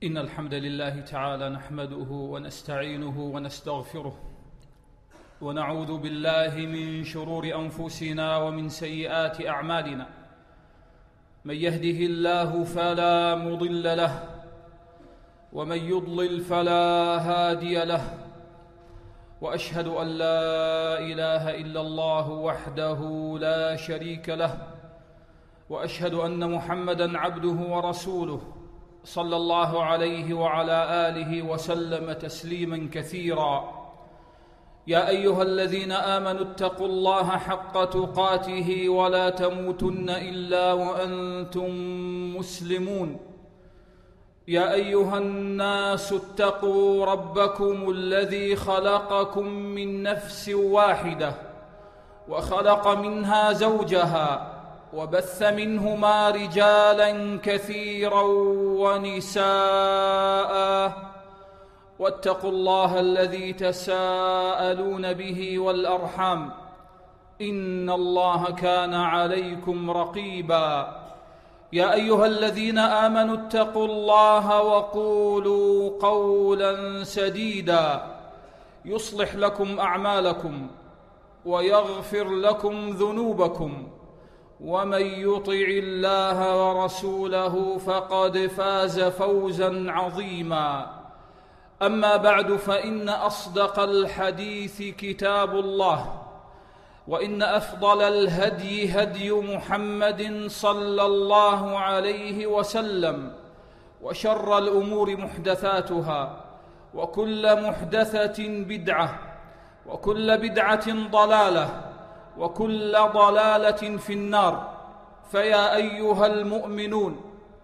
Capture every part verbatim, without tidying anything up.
إن الحمد لله تعالى نحمده ونستعينه ونستغفره ونعوذ بالله من شرور أنفسنا ومن سيئات أعمالنا. من يهده الله فلا مضل له ومن يضلل فلا هادي له، وأشهد أن لا إله إلا الله وحده لا شريك له، وأشهد أن محمدًا عبده ورسوله صلى الله عليه وعلى آله وسلم تسليماً كثيراً. يا أيها الذين آمنوا اتقوا الله حق تقاته ولا تموتن إلا وأنتم مسلمون. يا أيها الناس اتقوا ربكم الذي خلقكم من نفس واحدة وخلق منها زوجها وبث منهما رجالاً كثيراً ونساء، واتقوا الله الذي تساءلون به والأرحام إن الله كان عليكم رقيباً. يا أيها الذين آمنوا اتقوا الله وقولوا قولاً سديداً يصلح لكم أعمالكم ويغفر لكم ذنوبكم، ومن يطع الله ورسوله فقد فاز فوزاً عظيماً. أما بعد، فإن أصدق الحديث كتاب الله، وإن أفضل الهدي هدي محمد صلى الله عليه وسلم، وشر الأمور محدثاتها، وكل محدثة بدعة، وكل بدعة ضلالة، وكل ضلالة في النار. فيا أيها المؤمنون،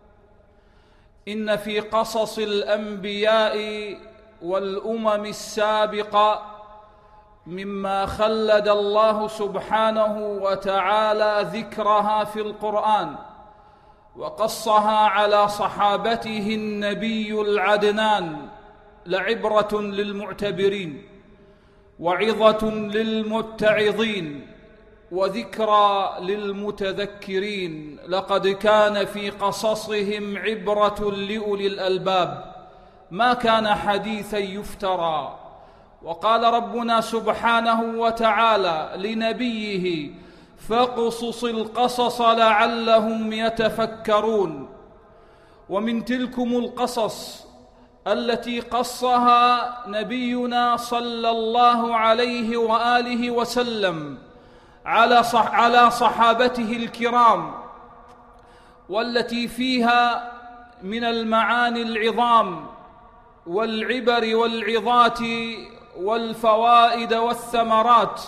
إن في قصص الأنبياء والأمم السابقة مما خلد الله سبحانه وتعالى ذكرها في القرآن، وقصها على صحابته النبي العدنان لعبرة للمعتبرين، وعظة للمتعظين، وذكرى للمتذكرين. لقد كان في قصصهم عبرة لأولي الألباب، ما كان حديثا يفترى. وقال ربنا سبحانه وتعالى لنبيه: فاقصص القصص لعلهم يتفكرون. ومن تلكم القصص التي قصها نبينا صلى الله عليه وآله وسلم على صح على صحابته الكرام، والتي فيها من المعاني العظام والعبر والعظات والفوائد والثمرات،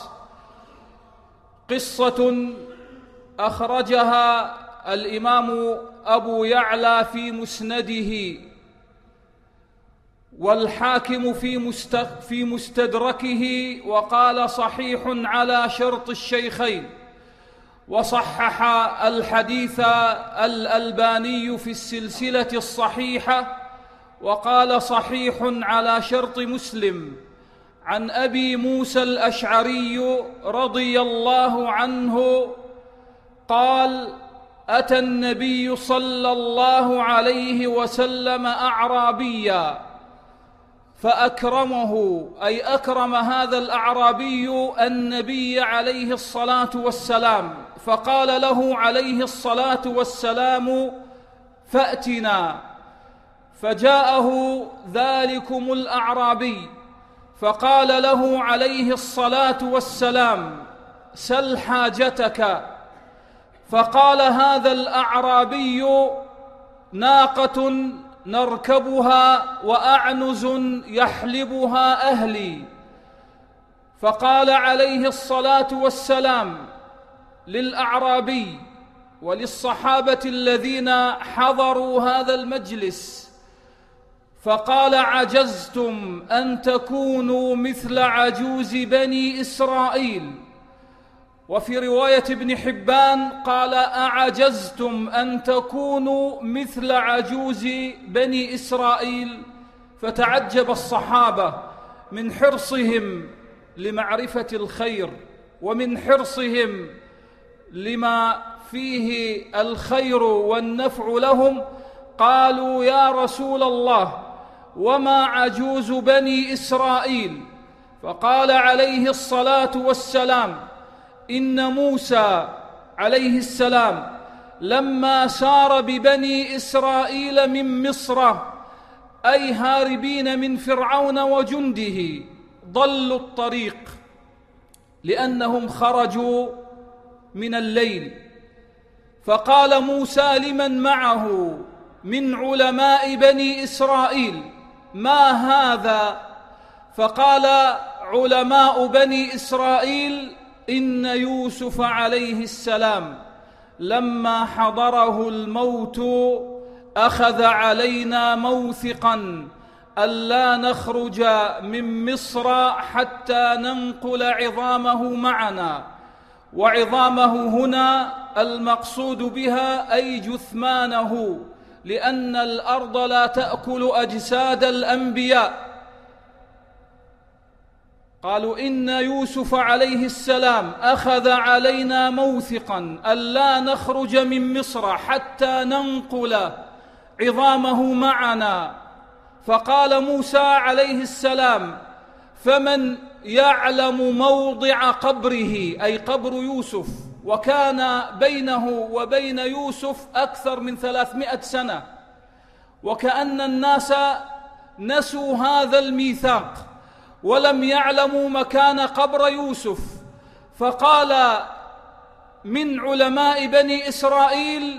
قصة أخرجها الإمام أبو يعلى في مسنده، والحاكم في في مستدركه، وقال صحيح على شرط الشيخين. وصحح الحديث الألباني في السلسلة الصحيحة، وقال صحيح على شرط مسلم، عن أبي موسى الأشعري رضي الله عنه قال: أتى النبي صلى الله عليه وسلم أعرابيا فأكرمه، أي أكرم هذا الأعرابي النبي عليه الصلاة والسلام، فقال له عليه الصلاة والسلام: فأتنا. فجاءه ذلكم الأعرابي فقال له عليه الصلاة والسلام: سل حاجتك. فقال هذا الأعرابي: ناقة نركبها وأعنز يحلبها أهلي. فقال عليه الصلاة والسلام للأعرابي وللصحابة الذين حضروا هذا المجلس، فقال: عجزتم أن تكونوا مثل عجوز بني إسرائيل. وفي رواية ابن حبان قال: أعجزتم أن تكونوا مثل عجوز بني إسرائيل. فتعجب الصحابة من حرصهم لمعرفة الخير، ومن حرصهم لما فيه الخير والنفع لهم، قالوا: يا رسول الله، وما عجوز بني إسرائيل؟ فقال عليه الصلاة والسلام: إن موسى عليه السلام لما سار ببني إسرائيل من مصر، أي هاربين من فرعون وجنده، ضلوا الطريق لأنهم خرجوا من الليل. فقال موسى لمن معه من علماء بني إسرائيل: ما هذا؟ فقال علماء بني إسرائيل: إن يوسف عليه السلام لما حضره الموت أخذ علينا موثقا ألا نخرج من مصر حتى ننقل عظامه معنا. وعظامه هنا المقصود بها أي جثمانه، لأن الأرض لا تأكل أجساد الأنبياء. قالوا: إن يوسف عليه السلام أخذ علينا موثقا ألا نخرج من مصر حتى ننقل عظامه معنا. فقال موسى عليه السلام: فمن يعلم موضع قبره، أي قبر يوسف، وكان بينه وبين يوسف أكثر من ثلاثمائة سنة، وكأن الناس نسوا هذا الميثاق ولم يعلموا مكان قبر يوسف. فقال من علماء بني إسرائيل: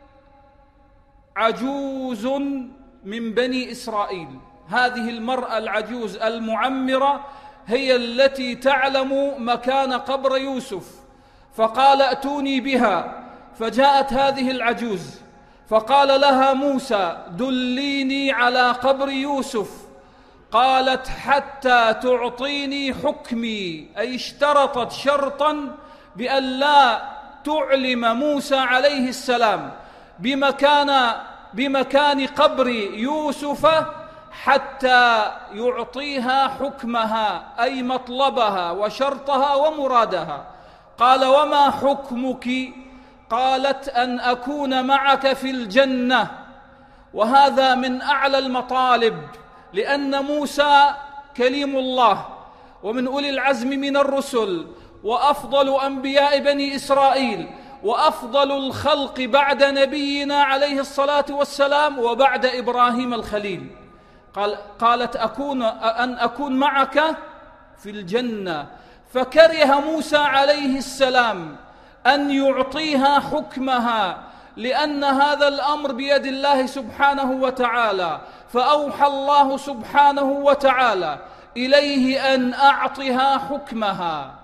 عجوز من بني إسرائيل. هذه المرأة العجوز المعمرة هي التي تعلم مكان قبر يوسف. فقال: ائتوني بها. فجاءت هذه العجوز فقال لها موسى: دليني على قبر يوسف. قالت: حتى تعطيني حكمي، أي اشترطت شرطا بأن لا تعلم موسى عليه السلام بمكان بمكان قبر يوسف حتى يعطيها حكمها، أي مطلبها وشرطها ومرادها. قال: وما حكمك؟ قالت: أن أكون معك في الجنة. وهذا من أعلى المطالب، لأن موسى كليم الله ومن أولي العزم من الرسل، وأفضل أنبياء بني إسرائيل، وأفضل الخلق بعد نبينا عليه الصلاة والسلام وبعد إبراهيم الخليل. قال قالت: أكون أن أكون معك في الجنة. فكره موسى عليه السلام أن يعطيها حكمها، لأن هذا الأمر بيد الله سبحانه وتعالى. فأوحى الله سبحانه وتعالى إليه أن أعطها حكمها،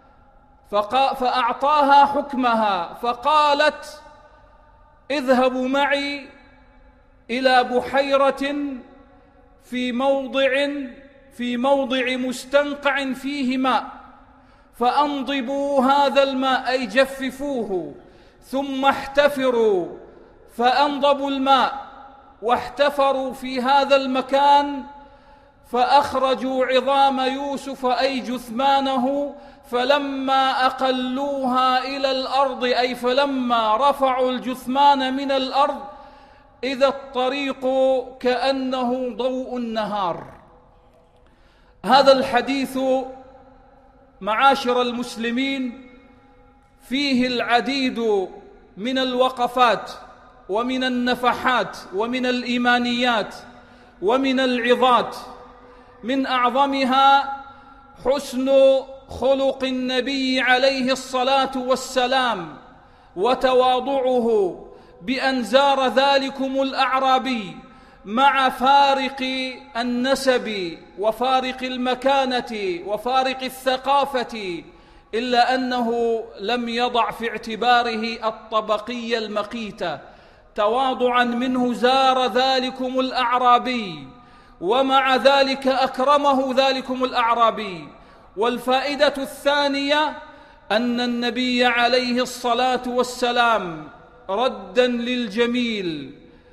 فأعطاها حكمها. فقالت: اذهبوا معي إلى بحيرة في موضع في موضع مستنقع فيه ماء، فأنضبوا هذا الماء، أي جففوه، ثم احتفروا. فأنضبوا الماء واحتفروا في هذا المكان، فأخرجوا عظام يوسف، أي جثمانه. فلما أقلوها إلى الأرض، أي فلما رفعوا الجثمان من الأرض، إذا الطريق كأنه ضوء النهار. هذا الحديث معاشر المسلمين فيه العديد من الوقفات ومن النفحات ومن الإيمانيات ومن العظات، من أعظمها حسن خلق النبي عليه الصلاة والسلام وتواضعه بأن زار ذلكم الأعرابي مع فارق النسب وفارق المكانة وفارق الثقافة، إلا أنه لم يضع في اعتباره الطبقية المقيتة. تواضعا منه زار ذلكم الأعرابي، ومع ذلك أكرمه ذلكم الأعرابي. والفائدة الثانية أن النبي عليه الصلاة والسلام ردا للجميل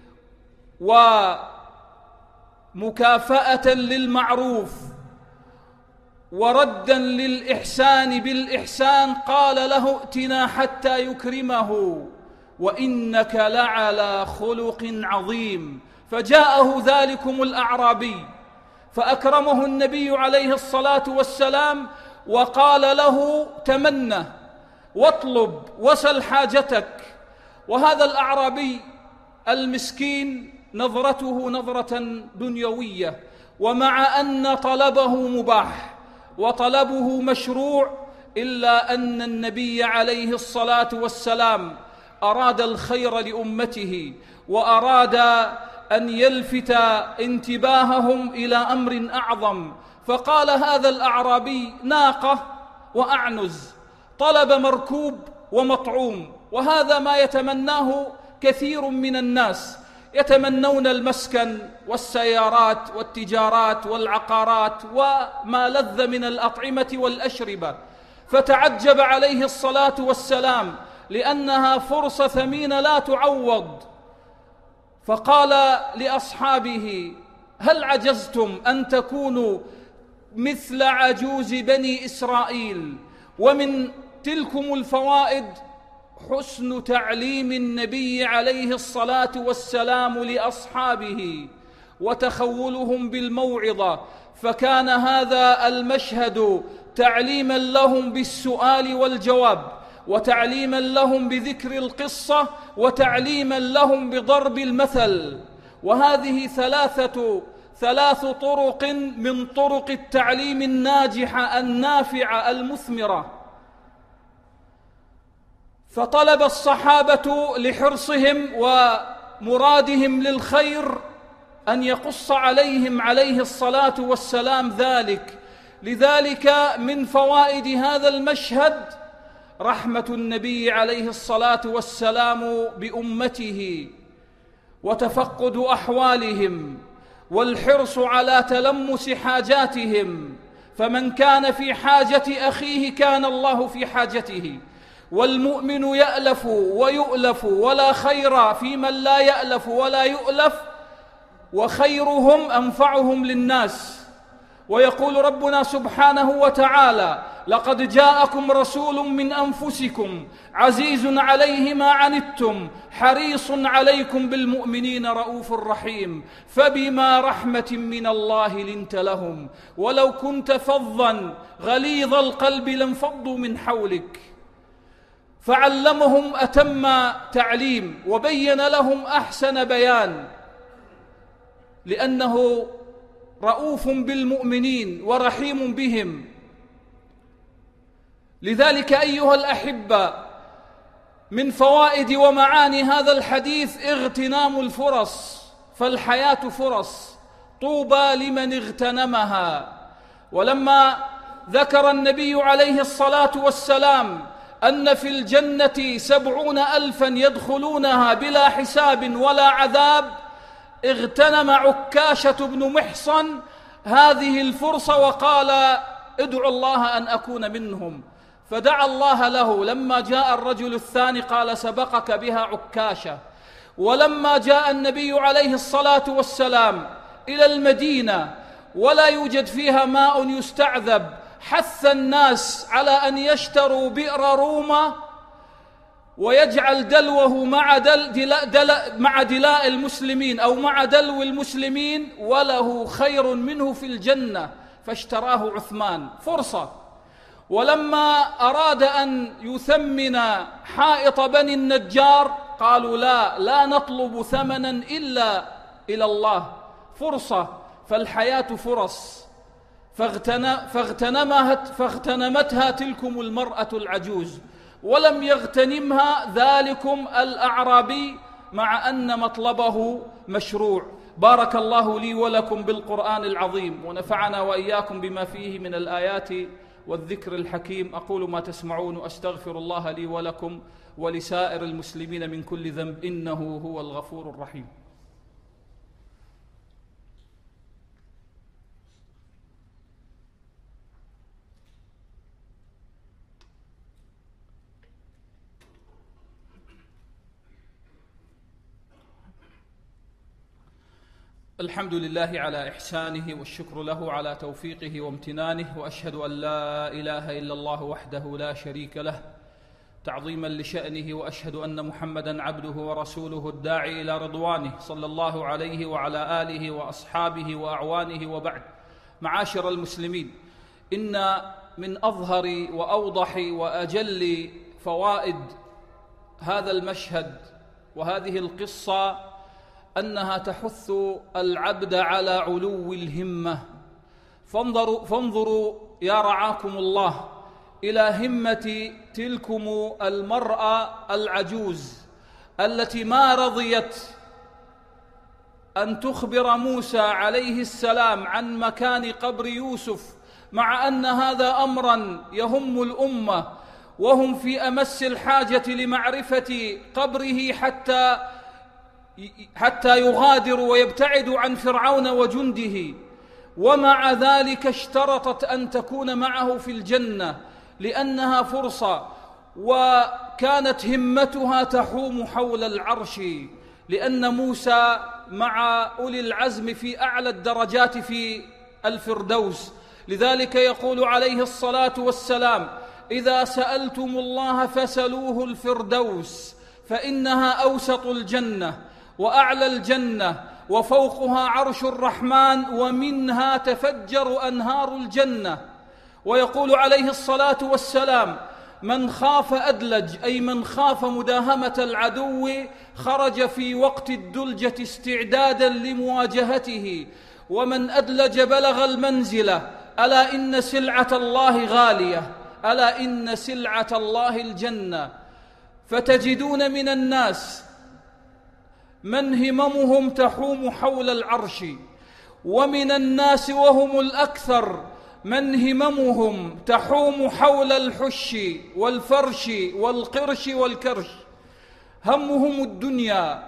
ومكافأة للمعروف وردا للإحسان بالإحسان قال له: ائتنا حتى يكرمه. وإنك لعلى خلق عظيم. فجاءه ذلكم الأعرابي فأكرمه النبي عليه الصلاة والسلام وقال له: تمنى واطلب وسل حاجتك. وهذا الأعرابي المسكين نظرته نظرة دنيوية، ومع أن طلبه مباح وطلبه مشروع، إلا أن النبي عليه الصلاة والسلام أراد الخير لأمته، وأراد أن يلفت انتباههم إلى أمر أعظم. فقال هذا الأعرابي: ناقة وأعنز، طلب مركوب ومطعوم. وهذا ما يتمناه كثير من الناس، يتمنون المسكن والسيارات والتجارات والعقارات وما لذ من الأطعمة والأشربة. فتعجب عليه الصلاة والسلام لأنها فرصة ثمينة لا تعوض، فقال لأصحابه: هل عجزتم أن تكونوا مثل عجوز بني إسرائيل؟ ومن تلكم الفوائد حسن تعليم النبي عليه الصلاة والسلام لأصحابه وتخولهم بالموعظة، فكان هذا المشهد تعليما لهم بالسؤال والجواب، وتعليما لهم بذكر القصة، وتعليما لهم بضرب المثل. وهذه ثلاثة ثلاث طرق من طرق التعليم الناجحة النافعة المثمرة. فطلب الصحابة لحرصهم ومرادهم للخير أن يقص عليهم عليه الصلاة والسلام ذلك. لذلك من فوائد هذا المشهد رحمة النبي عليه الصلاة والسلام بأمته، وتفقد أحوالهم، والحرص على تلمس حاجاتهم. فمن كان في حاجة أخيه كان الله في حاجته، والمؤمن يألف ويؤلف، ولا خير في من لا يألف ولا يؤلف، وخيرهم أنفعهم للناس. ويقول ربنا سبحانه وتعالى: لقد جاءكم رسول من أنفسكم عزيز عليه ما عنتم حريص عليكم بالمؤمنين رؤوف رحيم. فبما رحمة من الله لنت لهم، ولو كنت فظا غليظ القلب لانفضوا من حولك. فعلمهم أتم تعليم، وبين لهم أحسن بيان، لأنه رؤوف بالمؤمنين ورحيم بهم. لذلك أيها الأحبة، من فوائد ومعاني هذا الحديث اغتنام الفرص، فالحياة فرص، طوبى لمن اغتنمها. ولما ذكر النبي عليه الصلاة والسلام أن في الجنة سبعون ألفا يدخلونها بلا حساب ولا عذاب، اغتنم عكاشة بن محصن هذه الفرصة وقال: ادعوا الله أن أكون منهم. فدعا الله له. لما جاء الرجل الثاني قال: سبقك بها عكاشة. ولما جاء النبي عليه الصلاة والسلام إلى المدينة ولا يوجد فيها ماء يستعذب، حث الناس على أن يشتروا بئر روما ويجعل دلوه مع, دل دل دل مع دلاء المسلمين أو مع دلو المسلمين، وله خير منه في الجنة، فاشتراه عثمان. فرصة. ولما أراد أن يثمن حائط بني النجار قالوا: لا لا نطلب ثمنا إلا إلى الله. فرصة. فالحياة فرص. فاغتنمها فاغتنمتها تلكم المرأة العجوز، ولم يغتنمها ذلكم الأعرابي، مع أن مطلبه مشروع. بارك الله لي ولكم بالقرآن العظيم، ونفعنا وإياكم بما فيه من الآيات والذكر الحكيم. أقول ما تسمعون، وأستغفر الله لي ولكم ولسائر المسلمين من كل ذنب، إنه هو الغفور الرحيم. الحمد لله على إحسانه، والشكر له على توفيقه وامتنانه، وأشهد أن لا إله إلا الله وحده لا شريك له، تعظيما لشأنه، وأشهد أن محمدًا عبده ورسوله الداعي إلى رضوانه صلى الله عليه وعلى آله وأصحابه وأعوانه، وبعد. معاشر المسلمين، إن من أظهر وأوضح وأجل فوائد هذا المشهد وهذه القصة أنها تحث العبد على علو الهمة. فانظروا, فانظروا يا رعاكم الله إلى همة تلكم المرأة العجوز التي ما رضيت أن تخبر موسى عليه السلام عن مكان قبر يوسف، مع أن هذا أمرا يهم الأمة وهم في أمس الحاجة لمعرفة قبره حتى حتى يغادروا ويبتعدوا عن فرعون وجنده. ومع ذلك اشترطت أن تكون معه في الجنة لأنها فرصة، وكانت همتها تحوم حول العرش، لأن موسى مع أولي العزم في أعلى الدرجات في الفردوس. لذلك يقول عليه الصلاة والسلام: إذا سألتم الله فسلوه الفردوس، فإنها أوسط الجنة وأعلى الجنة وفوقها عرش الرحمن ومنها تفجر أنهار الجنة. ويقول عليه الصلاة والسلام: من خاف أدلج، أي من خاف مداهمة العدو خرج في وقت الدلجة استعدادا لمواجهته، ومن أدلج بلغ المنزلة. ألا إن سلعة الله غالية، ألا إن سلعة الله الجنة. فتجدون من الناس من هممهم تحوم حول العرش، ومن الناس وهم الأكثر من هممهم تحوم حول الحش والفرش والقرش والكرش. همهم الدنيا.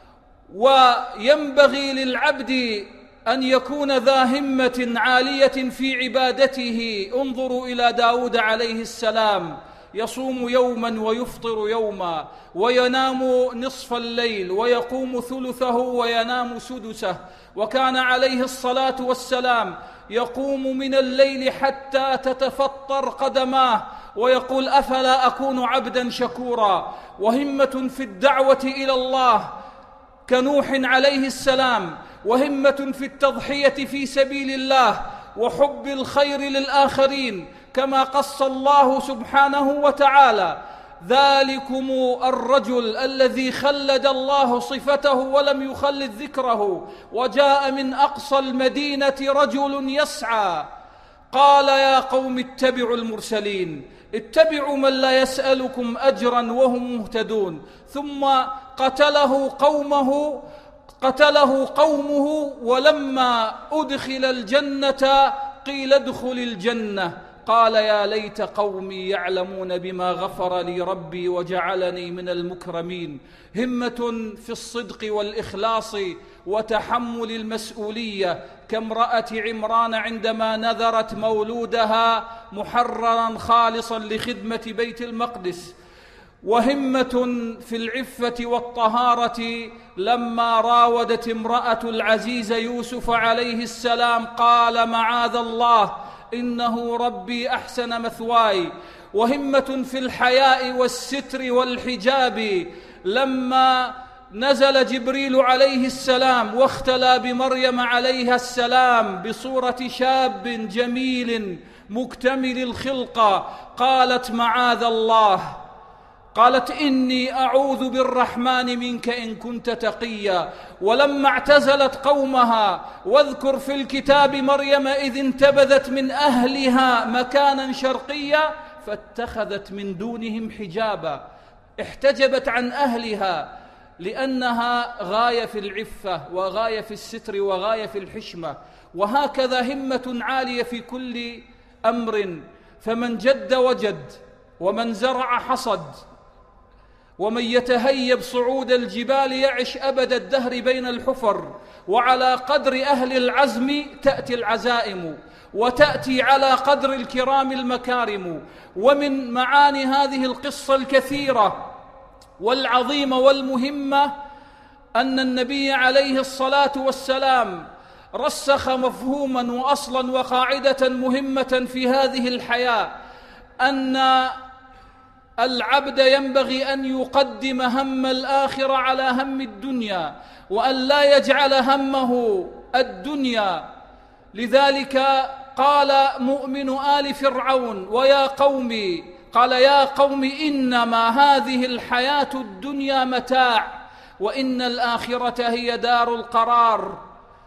وينبغي للعبد أن يكون ذا همة عالية في عبادته. انظروا إلى داود عليه السلام، يصوم يوما ويفطر يوما، وينام نصف الليل ويقوم ثلثه وينام سدسه. وكان عليه الصلاة والسلام يقوم من الليل حتى تتفطر قدماه ويقول: أفلا أكون عبدا شكورا. وهمة في الدعوة إلى الله كنوح عليه السلام، وهمة في التضحية في سبيل الله وحب الخير للآخرين، كما قص الله سبحانه وتعالى: ذلكم الرجل الذي خلد الله صفته ولم يخلد ذكره، وجاء من أقصى المدينة رجل يسعى قال: يا قوم اتبعوا المرسلين، اتبعوا من لا يسألكم أجرا وهم مهتدون. ثم قتله قومه قتله قومه ولما أدخل الجنة قيل ادخل الجنة قال: يا ليت قومي يعلمون بما غفر لي ربي وجعلني من المكرمين. همة في الصدق والإخلاص وتحمل المسؤولية، كامرأة عمران عندما نذرت مولودها محررا خالصا لخدمة بيت المقدس. وهمة في العفة والطهارة، لما راودت امرأة العزيز يوسف عليه السلام قال: معاذ الله إنه ربي أحسن مثواي. وهمة في الحياء والستر والحجاب، لما نزل جبريل عليه السلام واختلى بمريم عليها السلام بصورة شاب جميل مكتمل الخلقة، قالت: معاذ الله، قالت: إني أعوذ بالرحمن منك إن كنت تقيا. ولما اعتزلت قومها، واذكر في الكتاب مريم إذ انتبذت من أهلها مكانا شرقيا فاتخذت من دونهم حجابا، احتجبت عن أهلها لأنها غاية في العفة وغاية في الستر وغاية في الحشمة. وهكذا همة عالية في كل أمر، فمن جد وجد، ومن زرع حصد، ومن يتهيب صعود الجبال يعش أبد الدهر بين الحفر. وعلى قدر أهل العزم تأتي العزائم، وتأتي على قدر الكرام المكارم. ومن معاني هذه القصة الكثيرة والعظيمة والمهمة أن النبي عليه الصلاة والسلام رسخ مفهوما وأصلا وقاعدة مهمة في هذه الحياة، أن العبد ينبغي أن يقدم هم الآخرة على هم الدنيا، وأن لا يجعل همه الدنيا. لذلك قال مؤمن آل فرعون: ويا قومي، قال: يا قوم إنما هذه الحياة الدنيا متاع وإن الآخرة هي دار القرار.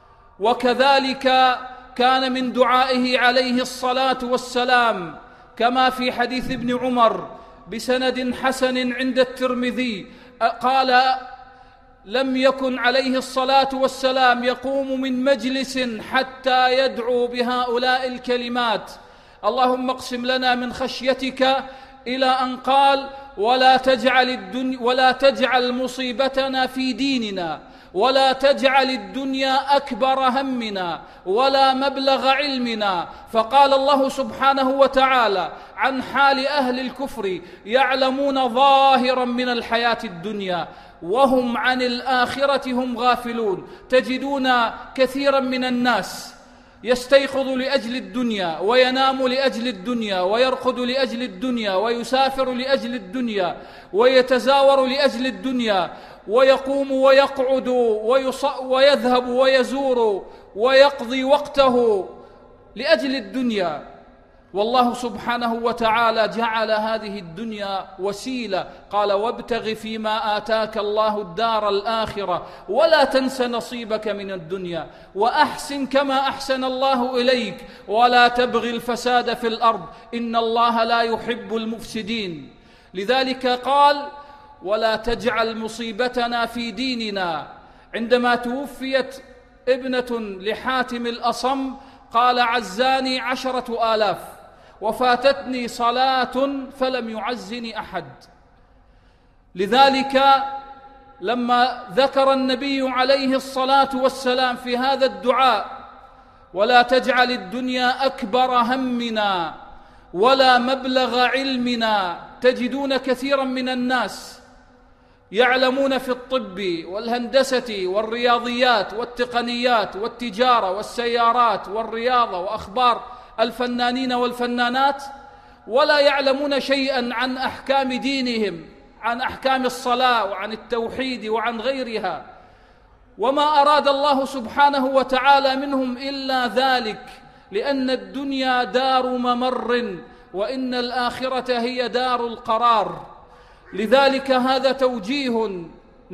وكذلك كان من دعائه عليه الصلاة والسلام كما في حديث ابن عمر بسند حسن عند الترمذي قال: لم يكن عليه الصلاة والسلام يقوم من مجلس حتى يدعو بهؤلاء الكلمات: اللهم اقسم لنا من خشيتك، إلى أن قال: ولا تجعل الدنيا ولا تجعل مصيبتنا في ديننا، ولا تجعل الدنيا أكبر همنا ولا مبلغ علمنا. فقال الله سبحانه وتعالى عن حال أهل الكفر: يعلمون ظاهرا من الحياة الدنيا وهم عن الآخرة هم غافلون. تجدون كثيرا من الناس يستيقظ لأجل الدنيا، وينام لأجل الدنيا، ويرقد لأجل الدنيا، ويسافر لأجل الدنيا، ويتزاور لأجل الدنيا، ويقوم ويقعد ويذهب ويزور ويقضي وقته لأجل الدنيا. والله سبحانه وتعالى جعل هذه الدنيا وسيلة، قال: وابتغ فيما آتاك الله الدار الآخرة ولا تنس نصيبك من الدنيا وأحسن كما أحسن الله إليك ولا تبغ الفساد في الأرض إن الله لا يحب المفسدين. لذلك قال: ولا تجعل مصيبتنا في ديننا. عندما توفيت ابنة لحاتم الأصم قال: عزاني عشرة آلاف وفاتتني صلاة فلم يعزني أحد. لذلك لما ذكر النبي عليه الصلاة والسلام في هذا الدعاء: ولا تجعل الدنيا أكبر همنا ولا مبلغ علمنا، تجدون كثيرا من الناس يعلمون في الطب والهندسة والرياضيات والتقنيات والتجارة والسيارات والرياضة وأخبار الفنانين والفنانات، ولا يعلمون شيئا عن أحكام دينهم، عن أحكام الصلاة وعن التوحيد وعن غيرها. وما أراد الله سبحانه وتعالى منهم إلا ذلك، لأن الدنيا دار ممر وإن الآخرة هي دار القرار. لذلك هذا توجيه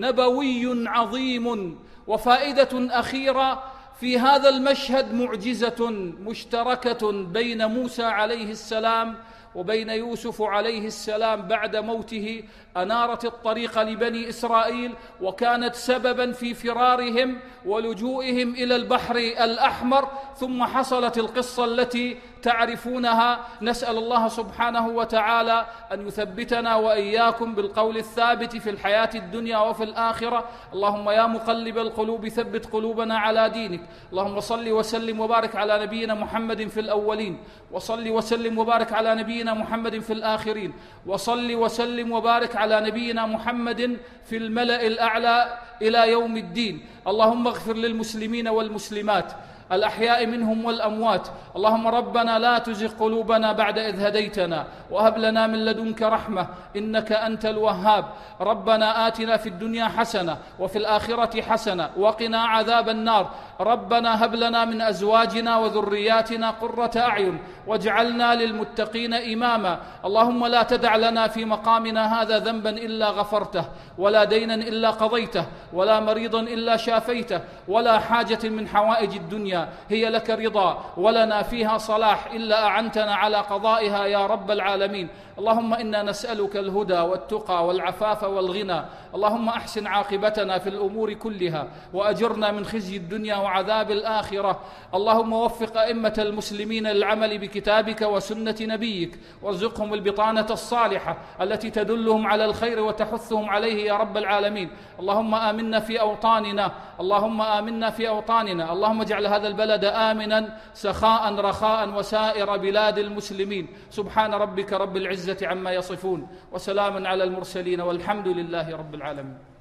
نبوي عظيم. وفائدة أخيرة في هذا المشهد: معجزة مشتركة بين موسى عليه السلام وبين يوسف عليه السلام بعد موته، أنارت الطريق لبني إسرائيل وكانت سببا في فرارهم ولجوئهم إلى البحر الأحمر. ثم حصلت القصة التي تعرفونها. نسأل الله سبحانه وتعالى أن يثبتنا وإياكم بالقول الثابت في الحياة الدنيا وفي الآخرة. اللهم يا مقلب القلوب ثبت قلوبنا على دينك. اللهم صل وسلم وبارك على نبينا محمد في الأولين، وصل وسلم وبارك على نبينا محمد في الآخرين، وصل وسلم وبارك على نبينا محمد في الملأ الأعلى إلى يوم الدين. اللهم اغفر للمسلمين والمسلمات الأحياء منهم والأموات. اللهم ربنا لا تزغ قلوبنا بعد إذ هديتنا وهب لنا من لدنك رحمة إنك أنت الوهاب. ربنا آتنا في الدنيا حسنة وفي الآخرة حسنة وقنا عذاب النار. ربنا هب لنا من أزواجنا وذرياتنا قرة أعين واجعلنا للمتقين إماما. اللهم لا تدع لنا في مقامنا هذا ذنبا إلا غفرته، ولا دينا إلا قضيته، ولا مريضا إلا شافيته، ولا حاجة من حوائج الدنيا هي لك رضا ولنا فيها صلاح إلا أعنتنا على قضائها يا رب العالمين. اللهم إنا نسألك الهدى والتقى والعفاف والغنى. اللهم أحسن عاقبتنا في الأمور كلها وأجرنا من خزي الدنيا وعذاب الآخرة. اللهم وفق أئمة المسلمين للعمل بكتابك وسنة نبيك، وارزقهم البطانة الصالحة التي تدلهم على الخير وتحثهم عليه يا رب العالمين. اللهم آمنا في أوطاننا، اللهم آمنا في أوطاننا. اللهم اجعل هذا البلد آمنا سخاء رخاء وسائر بلاد المسلمين. سبحان ربك رب العزة عما يصفون، وسلام على المرسلين، والحمد لله رب العالمين.